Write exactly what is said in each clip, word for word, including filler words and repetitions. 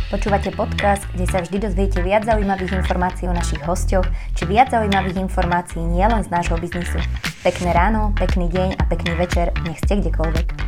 Počúvate podcast, kde sa vždy dozviete viac zaujímavých informácií o našich hosťoch, či viac zaujímavých informácií nielen z nášho biznisu. Pekné ráno, pekný deň a pekný večer, nech ste kdekoľvek.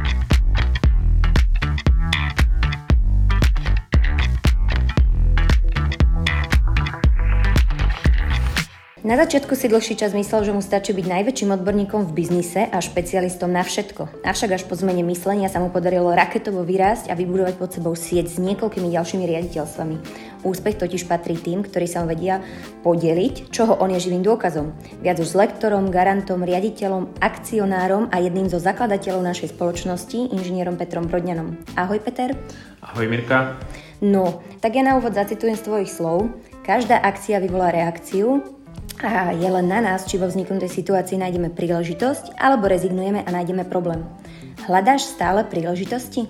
Na začiatku si dlhší čas myslel, že mu stačí byť najväčším odborníkom v biznise a špecialistom na všetko. Avšak až po zmene myslenia sa mu podarilo raketovo vyrásť a vybudovať pod sebou sieť s niekoľkými ďalšími riaditeľstvami. Úspech totiž patrí tým, ktorí sa vedia podeliť, čoho on je živým dôkazom. Viac už s lektorom, garantom, riaditeľom, akcionárom a jedným zo zakladateľov našej spoločnosti, inžinierom Petrom Brodňanom. Ahoj Peter. Ahoj Mirka. No, tak ja na úvod zacitujem z tvojich slov. Každá akcia vyvolá reakciu, a je len na nás, či vo vzniknutej situácii nájdeme príležitosť, alebo rezignujeme a nájdeme problém. Hľadáš stále príležitosti?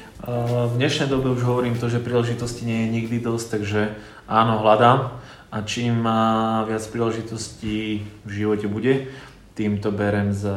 V dnešnej dobe už hovorím to, že príležitosti nie je nikdy dosť, takže áno, hľadám. A čím viac príležitostí v živote bude, tým to berem za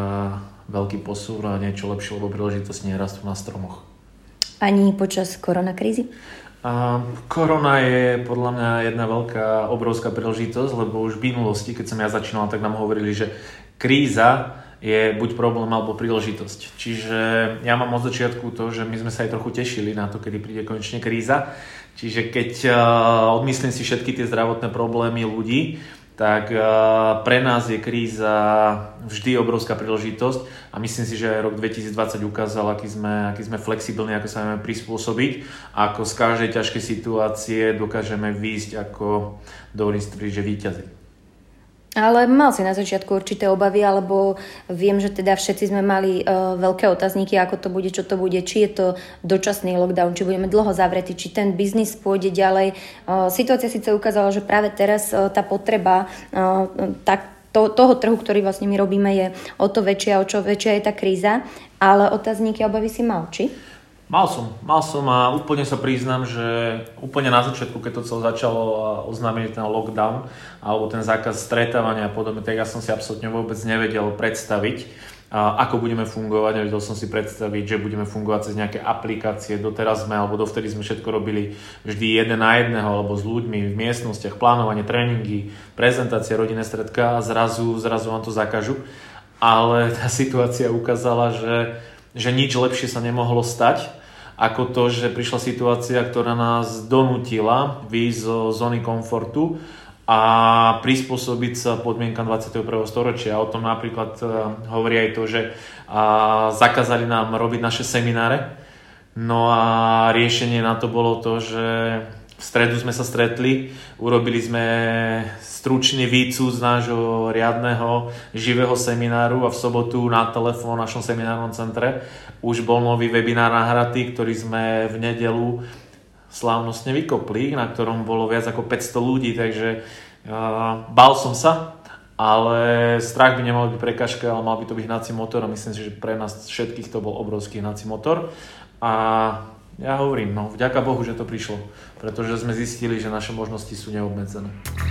veľký posúv a niečo lepšie, lebo príležitosti nerastú na stromoch. Ani počas koronakrízy? A korona je podľa mňa jedna veľká, obrovská príležitosť, lebo už v minulosti, keď som ja začínal, tak nám hovorili, že kríza je buď problém alebo príležitosť. Čiže ja mám od začiatku to, že my sme sa aj trochu tešili na to, kedy príde konečne kríza. Čiže keď odmyslím si všetky tie zdravotné problémy ľudí, tak pre nás je kríza vždy obrovská príležitosť a myslím si, že aj rok dvetisícdvadsať ukázal, aký sme, aký sme flexibilní, ako sa vieme prispôsobiť, ako z každej ťažkej situácie dokážeme výjsť ako dovolím si tvrdiť, že víťazi. Ale mal si na začiatku určité obavy, alebo viem, že teda všetci sme mali uh, veľké otázniky, ako to bude, čo to bude, či je to dočasný lockdown, či budeme dlho zavretí, či ten biznis pôjde ďalej. Uh, situácia síce ukázala, že práve teraz uh, tá potreba uh, tak, to, toho trhu, ktorý vlastne my robíme, je o to väčšia, o čo väčšia je tá kríza, ale otázniky a obavy si mal, či? Mal som, mal som a úplne sa priznám, že úplne na začiatku, keď to celé začalo a oznámili ten lockdown alebo ten zákaz stretávania a podobne, tak ja som si absolútne vôbec nevedel predstaviť, a ako budeme fungovať. Nevedel som si predstaviť, že budeme fungovať cez nejaké aplikácie. Doteraz sme, alebo dovtedy sme všetko robili vždy jeden na jedného, alebo s ľuďmi v miestnostiach, plánovanie, tréningy, prezentácie, rodinné stredká a zrazu, zrazu vám to zakažu. Ale tá situácia ukázala, že že nič lepšie sa nemohlo stať, ako to, že prišla situácia, ktorá nás donútila výjsť zo zóny komfortu a prispôsobiť sa podmienkam dvadsiateho prvého storočia. O tom napríklad hovorí aj to, že zakázali nám robiť naše semináre. No a riešenie na to bolo to, že v stredu sme sa stretli, urobili sme stručný výcud z nášho riadneho živého semináru a v sobotu na telefón v našom seminárnom centre už bol nový webinár nahratý, ktorý sme v nedeľu slávnostne vykopli, na ktorom bolo viac ako päťsto ľudí, takže uh, bál som sa, ale strach by nemal byť prekažka, ale mal by to byť hnací motor a myslím si, že pre nás všetkých to bol obrovský hnací motor a ja hovorím, no vďaka Bohu, že to prišlo, pretože sme zistili, že naše možnosti sú neobmedzené.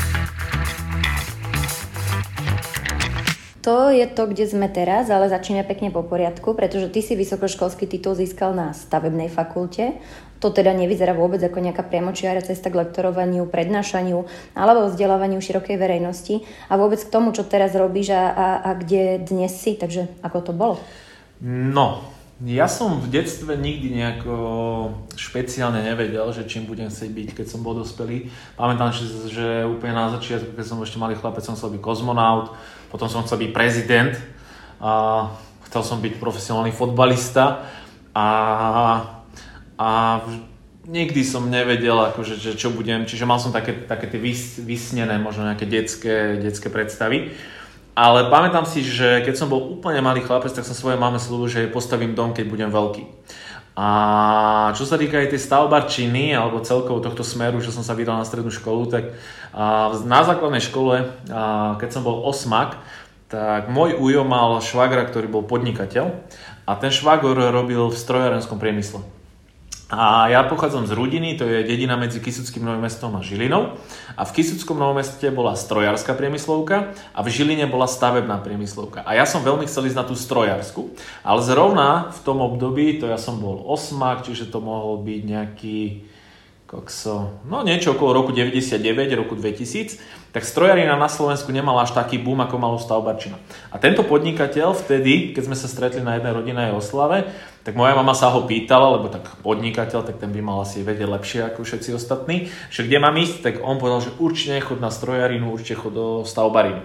To je to, kde sme teraz, ale začneme pekne po poriadku, pretože ty si vysokoškolský titul získal na stavebnej fakulte. To teda nevyzerá vôbec ako nejaká priamočiara cesta k lektorovaniu, prednášaniu alebo vzdelávaniu širokej verejnosti. A vôbec k tomu, čo teraz robíš a, a, a kde dnes si, takže ako to bolo? No, ja som v detstve nikdy nejako špeciálne nevedel, že čím budem chcieť byť, keď som bol dospelý. Pamätám, že, že úplne na začiatku, keď som ešte malý chlapec, som chcel byť kozmonaut, potom som chcel byť prezident, a chcel som byť profesionálny fotbalista a, a nikdy som nevedel, akože, že čo budem, čiže mal som také, také tie vys, vysnené, možno nejaké detské, detské predstavy. Ale pamätám si, že keď som bol úplne malý chlapec, tak som svojej mame slúbil, že postavím dom, keď budem veľký. A čo sa týka aj tej stavbarčiny alebo celkovo tohto smeru, že som sa vydal na strednú školu, tak na základnej škole, keď som bol osmak, tak môj ujo mal švagra, ktorý bol podnikateľ a ten švagor robil v strojárenskom priemysle. A ja pochádzam z Rudiny, to je dedina medzi Kysuckým Novým Mestom a Žilinou. A v Kysuckom Novom Meste bola strojárska priemyslovka a v Žiline bola stavebná priemyslovka. A ja som veľmi chcel ísť na tú strojársku, ale zrovna v tom období, to ja som bol osmák, čiže to mohol byť nejaký kokso, no niečo okolo roku deväťdesiatdeväť, roku dvetisíc, tak strojarina na Slovensku nemala až taký boom, ako malú stavbarčina. A tento podnikateľ vtedy, keď sme sa stretli na jednej rodinnej oslave, tak moja mama sa ho pýtala, lebo tak podnikateľ, tak ten by mal asi vedieť lepšie ako všetci ostatní, že kde mám ísť, tak on povedal, že určite chod na strojarinu, určite chod do stavbariny.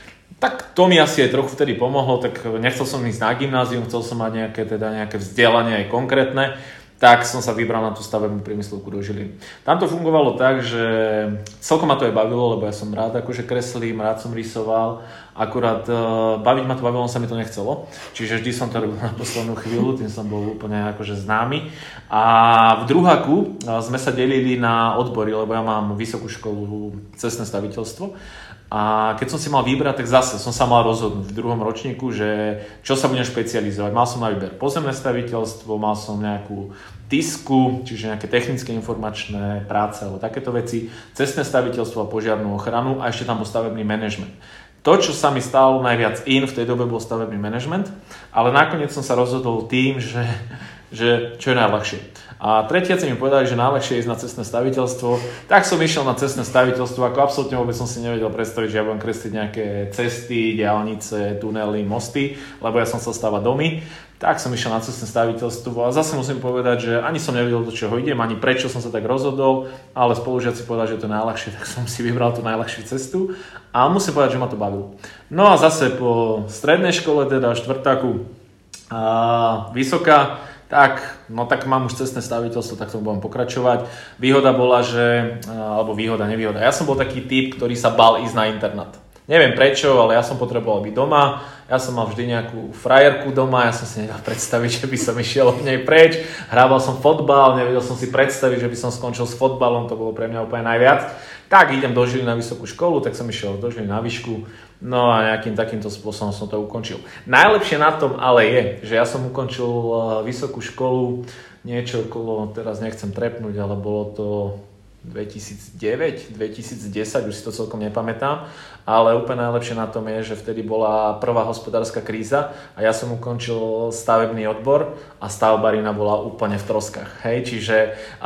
Tak to mi asi aj trochu vtedy pomohlo, tak nechcel som ísť na gymnázium, chcel som mať nejaké, teda nejaké vzdelanie aj konkrétne, tak som sa vybral na tú stavebnú priemyslovku do Žiliny. Tam to fungovalo tak, že celkom ma to aj bavilo, lebo ja som rád akože kreslím, rád som rysoval, akurát uh, baviť ma to bavilo, sa mi to nechcelo, čiže vždy som to robil na poslednú chvíľu, tým som bol úplne akože známy. A v druháku uh, sme sa delili na odbory, lebo ja mám vysokú školu cestné staviteľstvo. A keď som si mal vybrať, tak zase som sa mal rozhodnúť v druhom ročníku, že čo sa budem špecializovať. Mal som na výber pozemné staviteľstvo, mal som nejakú tisku, čiže nejaké technické informačné práce alebo takéto veci, cestné staviteľstvo a požiarnu ochranu a ešte tam bol stavebný manažment. To, čo sa mi stalo najviac in, v tej dobe bol stavebný manažment, ale nakoniec som sa rozhodol tým, že, že čo je najľahšie. A tretiaci mi povedali, že najľahšie je ísť na cestné staviteľstvo, tak som išiel na cestné staviteľstvo, ako absolútne vôbec som si nevedel predstaviť, že ja budem kresliť nejaké cesty, diaľnice, tunely, mosty, lebo ja som chcel stavať domy. Tak som išiel na cestné staviteľstvo a zase musím povedať, že ani som nevedel, do čoho idem, ani prečo som sa tak rozhodol, ale spolužiaci povedali, že to je najľahšie, tak som si vybral tú najľahšiu cestu a musím povedať, že ma to bavilo. No a zase po strednej škole, teda štvrtáku a vysoká, tak, no tak mám už cestné staviteľstvo, tak tomu budem pokračovať. Výhoda bola, že, alebo výhoda, nevýhoda, ja som bol taký typ, ktorý sa bal ísť na internát. Neviem prečo, ale ja som potreboval byť doma, ja som mal vždy nejakú frajerku doma, ja som si nevedel predstaviť, že by som išiel od nej preč, hrával som fotbal, nevedel som si predstaviť, že by som skončil s fotbalom, to bolo pre mňa úplne najviac. Tak idem do Žiliny na vysokú školu, tak som išiel do Žiliny na výšku, no a nejakým takýmto spôsobom som to ukončil. Najlepšie na tom ale je, že ja som ukončil vysokú školu niečo okolo, teraz nechcem trepnúť, ale bolo to dvetisícdeväť, dvetisícdesať, už si to celkom nepamätám, ale úplne najlepšie na tom je, že vtedy bola prvá hospodárska kríza a ja som ukončil stavebný odbor a stavbarina bola úplne v troskách. Hej, čiže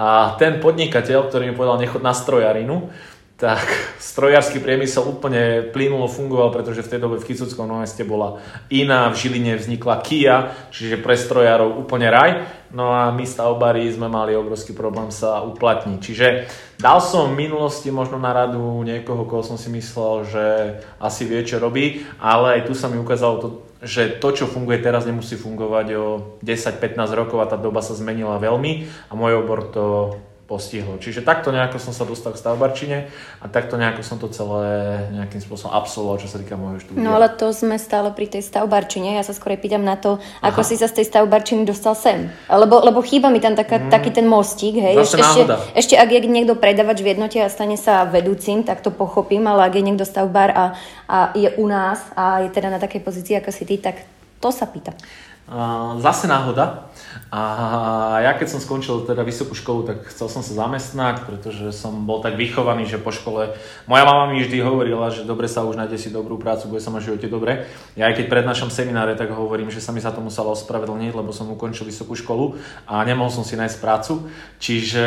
a ten podnikateľ, ktorý mi povedal nechod na strojarinu, tak strojársky priemysel úplne plynulo fungoval, pretože v tej dobe v Kysuckom meste bola iná, v Žiline vznikla Kia, čiže pre strojárov úplne raj. No a my stavbári sme mali obrovský problém sa uplatniť. Čiže dal som v minulosti možno na radu niekoho, koho som si myslel, že asi vie, čo robí, ale aj tu sa mi ukázalo to, že to, čo funguje teraz, nemusí fungovať o desať pätnásť rokov a tá doba sa zmenila veľmi a môj obor to postihlo. Čiže takto nejako som sa dostal k stavbarčine a takto nejako som to celé nejakým spôsobom absolvoval, čo sa týka môjho štúdia. No ale to sme stále pri tej stavbarčine. Ja sa skôr pýtam na to, ako Aha. si sa z tej stavbarčiny dostal sem. Lebo, lebo chýba mi tam taká, mm. taký ten mostík. Hej. Zase ešte, náhoda. ešte ak je niekto predavač v jednote a stane sa vedúcim, tak to pochopím, ale ak je niekto stavbár a, a je u nás a je teda na takej pozícii ako si ty, tak to sa pýtam. Uh, zase náhoda. A ja keď som skončil teda vysokú školu, tak chcel som sa zamestnať, pretože som bol tak vychovaný, že po škole moja mama mi vždy hovorila, že dobre sa už nájde si dobrú prácu, bude sa mať v živote dobre. Ja aj keď prednášam semináre, tak hovorím, že sa mi za to musela ospravedlniť, lebo som ukončil vysokú školu a nemohol som si nájsť prácu. Čiže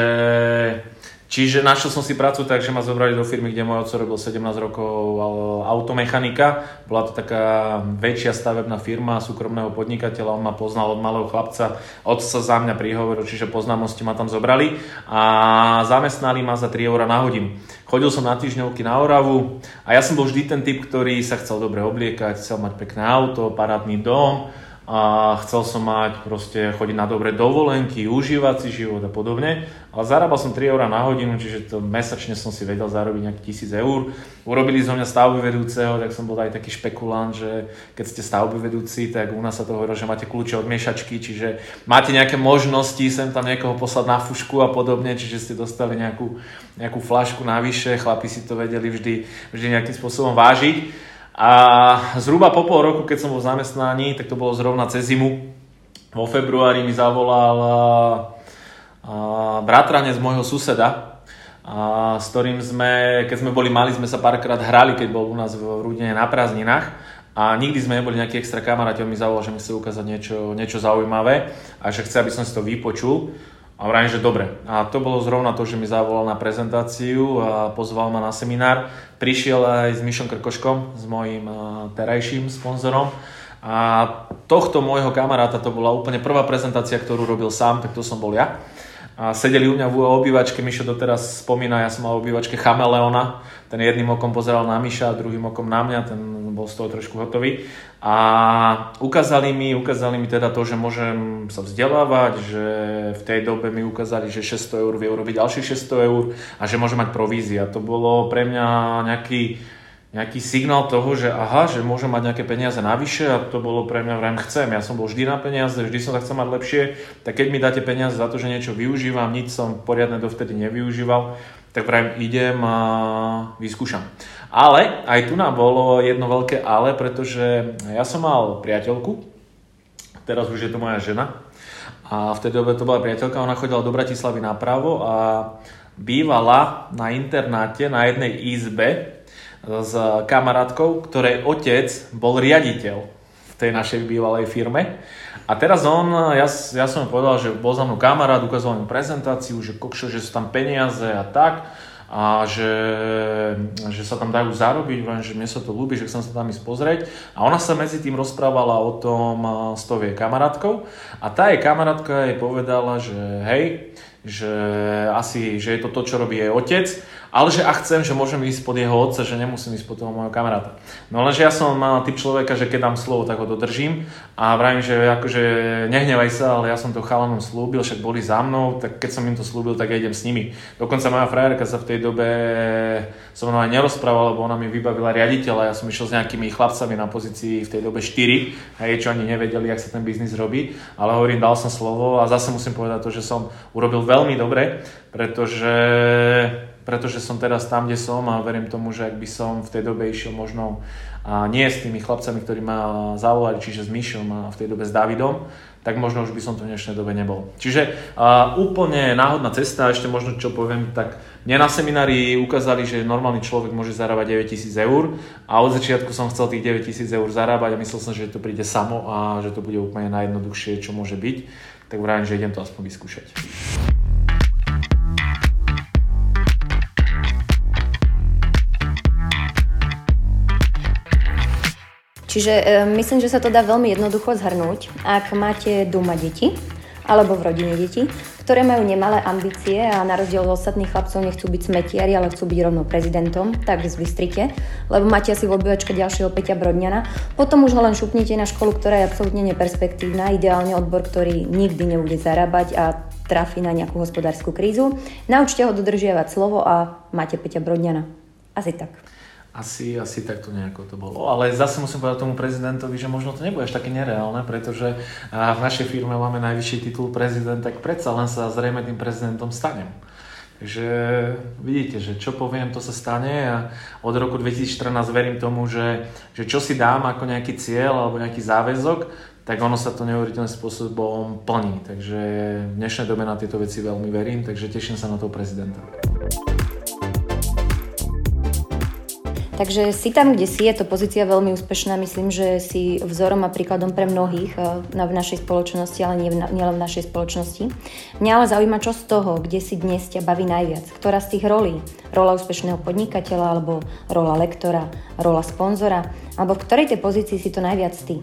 Čiže našiel som si prácu tak, že ma zobrali do firmy, kde môj otco robil sedemnásť rokov automechanika. Bola to taká väčšia stavebná firma súkromného podnikateľa, on ma poznal od malého chlapca, otec sa za mňa prihovoril, čiže po známosti ma tam zobrali a zamestnali ma za tri eurá na hodinu. Chodil som na týždňovky na Oravu a ja som bol vždy ten typ, ktorý sa chcel dobre obliekať, chcel mať pekné auto, parádny dom, a chcel som mať proste chodiť na dobré dovolenky, užívať si život a podobne. Ale zarábal som tri eurá na hodinu, čiže to mesačne som si vedel zarobiť nejakých tisíc eur. Urobili zo mňa stavby vedúceho, tak som bol aj taký špekulant, že keď ste stavby vedúci, tak u nás sa to hovorí, že máte kľúče od miešačky, čiže máte nejaké možnosti sem tam niekoho poslať na fušku a podobne, čiže ste dostali nejakú, nejakú flašku navyše, chlapi si to vedeli vždy, vždy nejakým spôsobom vážiť. A zhruba po pol roku, keď som bol v zamestnaní, tak to bolo zrovna cez zimu. Vo februári mi zavolal bratranec môjho suseda, a s ktorým sme, keď sme boli mali, sme sa párkrát hrali, keď bol u nás v Rudine na prázdninách. A nikdy sme neboli nejakí extra kamaráti, on mi zavolal, že mi chce ukázať niečo, niečo zaujímavé a že chce, aby som si to vypočul. A vrajím, že dobre. A to bolo zrovna to, že mi zavolal na prezentáciu a pozval ma na seminár. Prišiel aj s Mišom Krkoškom, s mojím terajším sponzorom. A tohto môjho kamaráta, to bola úplne prvá prezentácia, ktorú robil sám, tak to som bol ja. A sedeli u mňa v obývačke, Mišo doteraz spomína, ja som mal v obývačke chameleona, ten jedným okom pozeral na Miša a druhým okom na mňa, ten bol z toho trošku hotový. A ukázali mi, ukázali mi teda to, že môžem sa vzdelávať, že v tej dobe mi ukázali, že šesťsto eur vie urobiť ďalších šesťsto eur a že môžem mať provízia. To bolo pre mňa nejaký nejaký signál toho, že aha, že môžem mať nejaké peniaze navyše a to bolo pre mňa, vrajím, chcem. Ja som bol vždy na peniaze, vždy som sa chcel mať lepšie, tak keď mi dáte peniaze za to, že niečo využívam, nič som poriadne dovtedy nevyužíval, tak vrajím, idem a vyskúšam. Ale aj tu nám bolo jedno veľké ale, pretože ja som mal priateľku, teraz už je to moja žena a v tej dobe to bola priateľka, ona chodila do Bratislavy napravo a bývala na internáte na jednej izbe s kamarátkou, ktorej otec bol riaditeľ v tej našej bývalej firme. A teraz on, ja, ja som mu povedal, že bol za mnou kamarát, ukazoval mi prezentáciu, že kokšo, že sú tam peniaze a tak a že, že sa tam dajú zarobiť, že mne sa to ľúbi, že chcem sa tam ísť pozrieť. A ona sa medzi tým rozprávala o tom s tou jej kamarátkou a tá jej kamarátka jej povedala, že hej, že asi, že je to to, čo robí jej otec, ale že ak chcem, že môžem ísť pod jeho otca, že nemusím ísť pod toho môjho kamaráta. No lenže ja som mal typ človeka, že keď dám slovo, tak ho dodržím a vravím, že akože nehnevaj sa, ale ja som to chalanom slúbil, však boli za mnou, tak keď som im to slúbil, tak ja idem s nimi. Dokonca moja frajerka sa v tej dobe so mnou aj nerozprávala, lebo ona mi vybavila riaditeľa, ja som išiel s nejakými chlapcami na pozícii v tej dobe štyri, hej, čo ani nevedeli, jak sa ten biznis robí, ale hovorím, dal som slovo a zase musím povedať to, že som urobil veľmi dobre, pretože pretože som teraz tam, kde som a verím tomu, že ak by som v tej dobe išiel možno a nie s tými chlapcami, ktorí ma zavolali, čiže s Mišom a v tej dobe s Davidom, tak možno už by som to v dnešnej dobe nebol. Čiže uh, úplne náhodná cesta, ešte možno čo poviem, tak mne na seminári ukázali, že normálny človek môže zarábať deväťtisíc eur a od začiatku som chcel tých deväťtisíc eur zarábať a myslel som, že to príde samo a že to bude úplne najjednoduchšie, čo môže byť, tak vravím, že idem to aspoň vyskúšať. Čiže e, myslím, že sa to dá veľmi jednoducho zhrnúť. Ak máte doma deti, alebo v rodine deti, ktoré majú nemalé ambície a na rozdiel od ostatných chlapcov nechcú byť smetiari, ale chcú byť rovno prezidentom, tak zvystrite, lebo máte asi v obývačke ďalšieho Peťa Brodňana. Potom už ho len šupnite na školu, ktorá je absolútne neperspektívna, ideálne odbor, ktorý nikdy nebude zarábať a trafí na nejakú hospodárskú krízu. Naučte ho dodržiavať slovo a máte Peťa Brodňana. Asi tak. Asi, asi takto nejako to bolo. Ale zase musím povedať tomu prezidentovi, že možno to nebude až také nereálne, pretože v našej firme máme najvyšší titul prezident, tak predsa len sa zrejme tým prezidentom stanem. Takže vidíte, že čo poviem, to sa stane a od roku dvetisícštrnásť verím tomu, že, že čo si dám ako nejaký cieľ alebo nejaký záväzok, tak ono sa to neuveriteľným spôsobom plní. Takže v dnešnej dobe na tieto veci veľmi verím, takže teším sa na toho prezidenta. Takže si tam, kde si, je to pozícia veľmi úspešná. Myslím, že si vzorom a príkladom pre mnohých v našej spoločnosti, ale nie nielen v našej spoločnosti. Mňa ale zaujíma, čo z toho, kde si dnes ťa baví najviac. Ktorá z tých rolí? Rola úspešného podnikateľa, alebo rola lektora, rola sponzora? Alebo v ktorej tej pozícii si to najviac ty?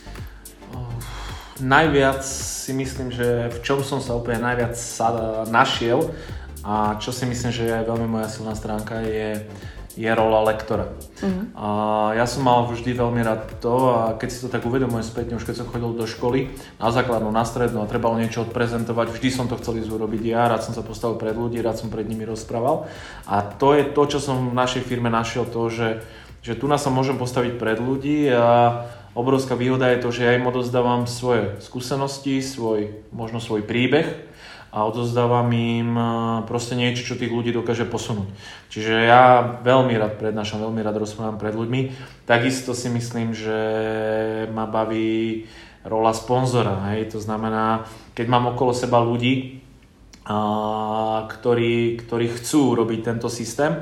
Najviac si myslím, že v čom som sa úplne najviac našiel a čo si myslím, že je veľmi moja silná stránka, je je rola lektora. Uh-huh. A ja som mal vždy veľmi rád to a keď si to tak uvedomujem spätne, už keď som chodil do školy, na základnú, na strednú a trebalo niečo odprezentovať, vždy som to chcel ísť urobiť ja, rád som sa postavil pred ľudí, rád som pred nimi rozprával. A to je to, čo som v našej firme našiel, to, že, že tu nás sa môžem postaviť pred ľudí a obrovská výhoda je to, že ja im odovzdávam svoje skúsenosti, svoj, možno svoj príbeh, a odozdávam im proste niečo, čo tých ľudí dokáže posunúť. Čiže ja veľmi rád prednášam, veľmi rád rozprávam pred ľuďmi. Takisto si myslím, že ma baví rola sponzora. Hej? To znamená, keď mám okolo seba ľudí, a, ktorí, ktorí chcú robiť tento systém,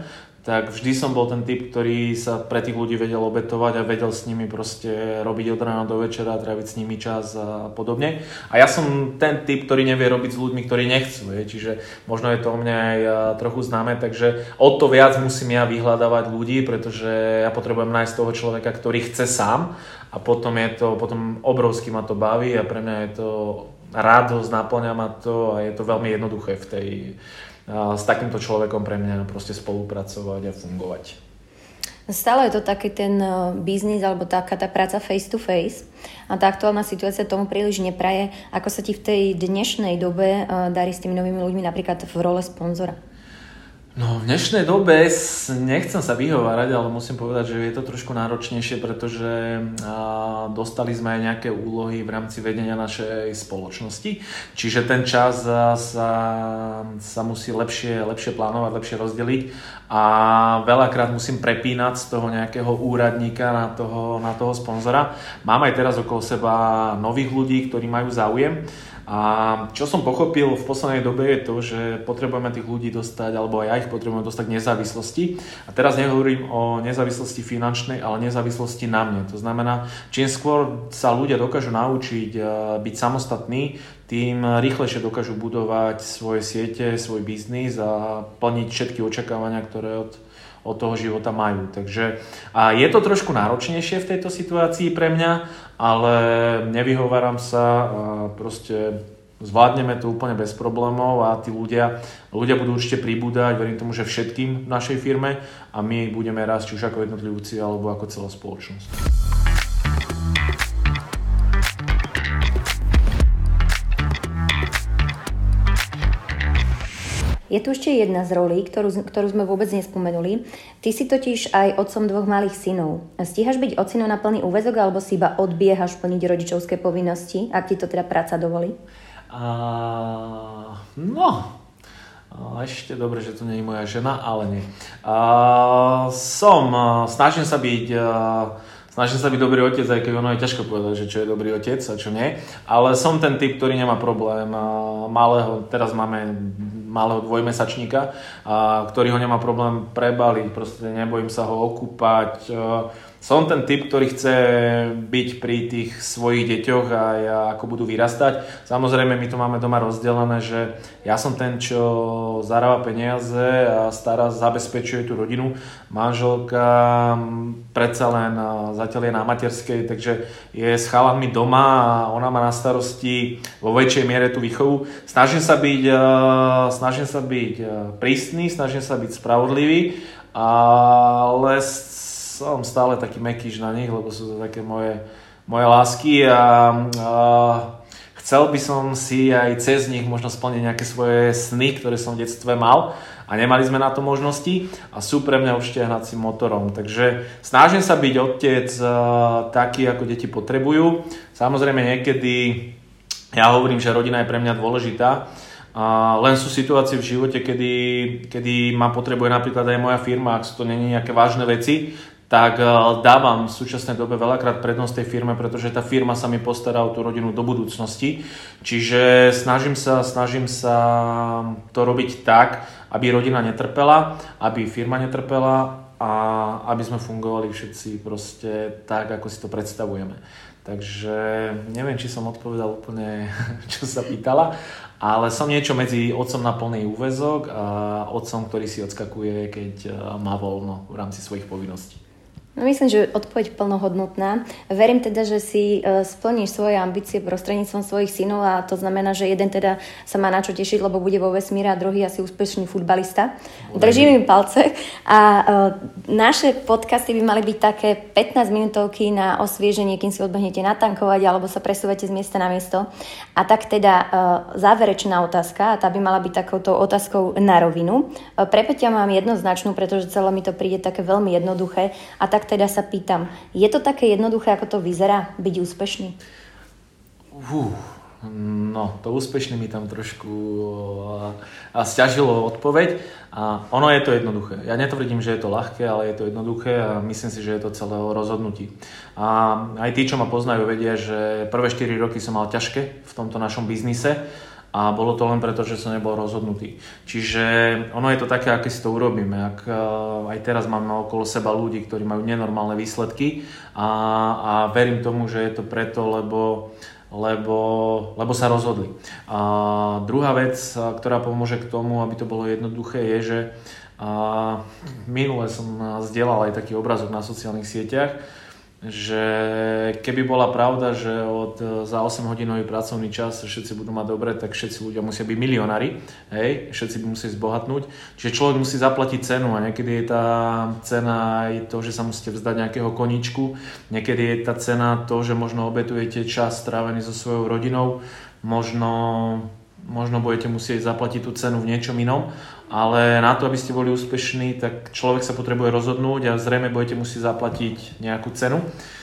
tak vždy som bol ten typ, ktorý sa pre tých ľudí vedel obetovať a vedel s nimi proste robiť od rána do večera, tráviť s nimi čas a podobne. A ja som ten typ, ktorý nevie robiť s ľuďmi, ktorí nechcú, je. Čiže možno je to o mňa aj trochu známe, takže o to viac musím ja vyhľadávať ľudí, pretože ja potrebujem nájsť toho človeka, ktorý chce sám a potom je to, potom obrovsky ma to baví a pre mňa je to radosť, naplňa ma to a je to veľmi jednoduché v tej s takýmto človekom pre mňa proste spolupracovať a fungovať. Stále je to taký ten biznis alebo taká tá práca face to face a tá aktuálna situácia tomu príliš nepraje. Ako sa ti v tej dnešnej dobe darí s tými novými ľuďmi napríklad v role sponzora? No v dnešnej dobe nechcem sa vyhovárať, ale musím povedať, že je to trošku náročnejšie, pretože dostali sme aj nejaké úlohy v rámci vedenia našej spoločnosti. Čiže ten čas sa, sa musí lepšie, lepšie plánovať, lepšie rozdeliť a veľakrát musím prepínať z toho nejakého úradníka na toho, na toho sponzora. Mám aj teraz okolo seba nových ľudí, ktorí majú záujem. A čo som pochopil v poslednej dobe je to, že potrebujeme tých ľudí dostať, alebo aj ja ich potrebujem dostať k nezávislosti. A teraz nehovorím o nezávislosti finančnej, ale nezávislosti na mne. To znamená, čím skôr sa ľudia dokážu naučiť byť samostatní, tým rýchlejšie dokážu budovať svoje siete, svoj biznis a plniť všetky očakávania, ktoré od od toho života majú. Takže a je to trošku náročnejšie v tejto situácii pre mňa, ale nevyhováram sa a proste zvládneme to úplne bez problémov a tí ľudia, ľudia budú určite pribúdať, verím tomu, že všetkým v našej firme a my budeme rásť či už ako jednotlivci alebo ako celá spoločnosť. Je tu ešte jedna z rolí, ktorú, ktorú sme vôbec nespomenuli. Ty si totiž aj otcom dvoch malých synov. Stíhaš byť otcom na plný úväzok alebo si iba odbiehaš plniť rodičovské povinnosti, ak ti to teda práca dovolí? Uh, no, uh, ešte dobre, že to nie je moja žena, ale nie. Uh, som, uh, snažím sa byť... Uh, Snažím sa byť dobrý otec, aj keď ono je ťažko povedať, že čo je dobrý otec a čo nie. Ale som ten typ, ktorý nemá problém malého, teraz máme malého dvojmesačníka, ktorý ho nemá problém prebaliť, proste nebojím sa ho okúpať. Som ten typ, ktorý chce byť pri tých svojich deťoch a ja, ako budú vyrastať. Samozrejme, my to máme doma rozdelené, že ja som ten, čo zarába peniaze a stará, zabezpečuje tú rodinu. Manželka predsa len zatiaľ je na materskej, takže je s chalanmi doma a ona má na starosti vo väčšej miere tú výchovu. Snažím sa byť, snažím sa byť prísny, snažím sa byť spravodlivý, ale som stále taký mäkkýš na nich, lebo sú to také moje, moje lásky a, a chcel by som si aj cez nich možno splniť nejaké svoje sny, ktoré som v detstve mal a nemali sme na to možnosti a sú pre mňa určite hnacím motorom. Takže snažím sa byť otec a, taký, ako deti potrebujú. Samozrejme niekedy ja hovorím, že rodina je pre mňa dôležitá, a len sú situácie v živote, kedy, kedy ma potrebuje napríklad aj moja firma, ak sú to nie nejaké vážne veci, tak dávam v súčasnej dobe veľakrát prednosť tej firme, pretože tá firma sa mi postará o tú rodinu do budúcnosti. Čiže snažím sa, snažím sa to robiť tak, aby rodina netrpela, aby firma netrpela a aby sme fungovali všetci proste tak, ako si to predstavujeme. Takže neviem, či som odpovedal úplne, čo sa pýtala, ale som niečo medzi otcom na plný úväzok a otcom, ktorý si odskakuje, keď má voľno v rámci svojich povinností. No myslím, že odpoveď plnohodnotná. Verím teda, že si uh, splníš svoje ambície prostredníctvom svojich synov a to znamená, že jeden teda sa má na čo tešiť, lebo bude vo vesmíre a druhý asi úspešný futbalista. Držím im palce a uh, naše podcasty by mali byť také pätnásť minútovky na osvieženie, kým si odbehnete natankovať alebo sa presúvate z miesta na miesto. A tak teda uh, záverečná otázka, a tá by mala byť takouto otázkou na rovinu. Uh, pre Peťa mám jednoznačnú, pretože celé mi to príde také veľmi jednoduché a tak teda sa pýtam, je to také jednoduché, ako to vyzerá, byť úspešný? Uh, no, to úspešný mi tam trošku a sťažilo odpoveď. A ono je to jednoduché. Ja netvrdím, že je to ľahké, ale je to jednoduché a myslím si, že je to celé o rozhodnutí. A aj tí, čo ma poznajú, vedia, že prvé štyri roky som mal ťažké v tomto našom biznise. a bolo to len preto, že som nebol rozhodnutý. Čiže ono je to také, aké si to urobíme. Ak aj teraz mám okolo seba ľudí, ktorí majú nenormálne výsledky a, a verím tomu, že je to preto, lebo Lebo, lebo sa rozhodli. A druhá vec, ktorá pomôže k tomu, aby to bolo jednoduché, je, že a minule som zdieľal aj taký obrazok na sociálnych sieťach, že keby bola pravda, že od, za osemhodinový pracovný čas všetci budú mať dobre, tak všetci ľudia musia byť milionári, hej, všetci by museli zbohatnúť. Čiže človek musí zaplatiť cenu a niekedy je tá cena aj to, že sa musíte vzdať nejakého koníčku, niekedy je tá cena to, že možno obetujete čas strávený so svojou rodinou, možno, možno budete musieť zaplatiť tú cenu v niečom inom, ale na to, aby ste boli úspešní, tak človek sa potrebuje rozhodnúť a zrejme budete musieť zaplatiť nejakú cenu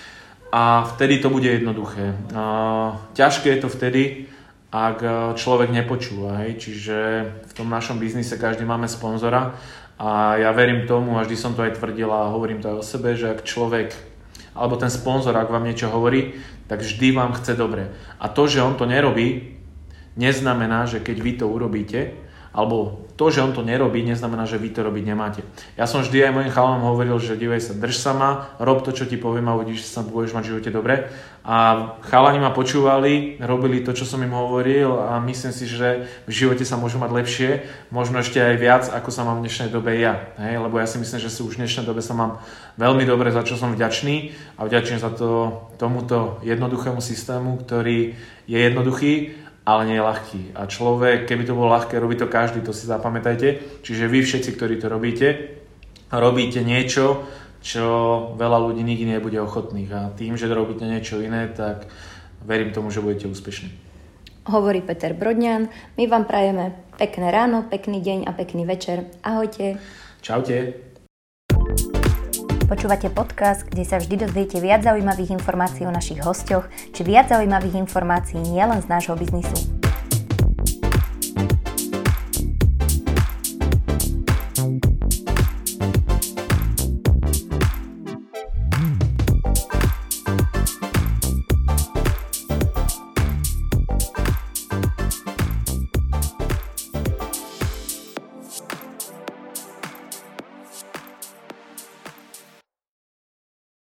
a vtedy to bude jednoduché. A ťažké je to vtedy, ak človek nepočúva, hej? Čiže v tom našom biznise každý máme sponzora a ja verím tomu, a vždy som to aj tvrdil a hovorím to aj o sebe, že ak človek alebo ten sponzor, ak vám niečo hovorí, tak vždy vám chce dobre. A to, že on to nerobí, neznamená, že keď vy to urobíte, alebo to, že on to nerobí, neznamená, že vy to robiť nemáte. Ja som vždy aj mojim chalanom hovoril, že dívej sa, drž sa ma, rob to, čo ti poviem a uvidíš, že sa budeš mať v živote dobre. A chalani ma počúvali, robili to, čo som im hovoril a myslím si, že v živote sa môžu mať lepšie, možno ešte aj viac, ako sa mám v dnešnej dobe ja. Hej? Lebo ja si myslím, že si už v dnešnej dobe sa mám veľmi dobre, za čo som vďačný a vďačný za to tomuto jednoduchému systému, ktorý je jednoduchý, ale nie je ľahký. A človek, keby to bolo ľahké, robí to každý, to si zapamätajte. Čiže vy všetci, ktorí to robíte, robíte niečo, čo veľa ľudí nikdy nebude ochotných. A tým, že robíte niečo iné, tak verím tomu, že budete úspešní. Hovorí Peter Brodňan. My vám prajeme pekné ráno, pekný deň a pekný večer. Ahojte. Čaute. Počúvate podcast, kde sa vždy dozviete viac zaujímavých informácií o našich hosťoch, či viac zaujímavých informácií nielen z nášho biznisu.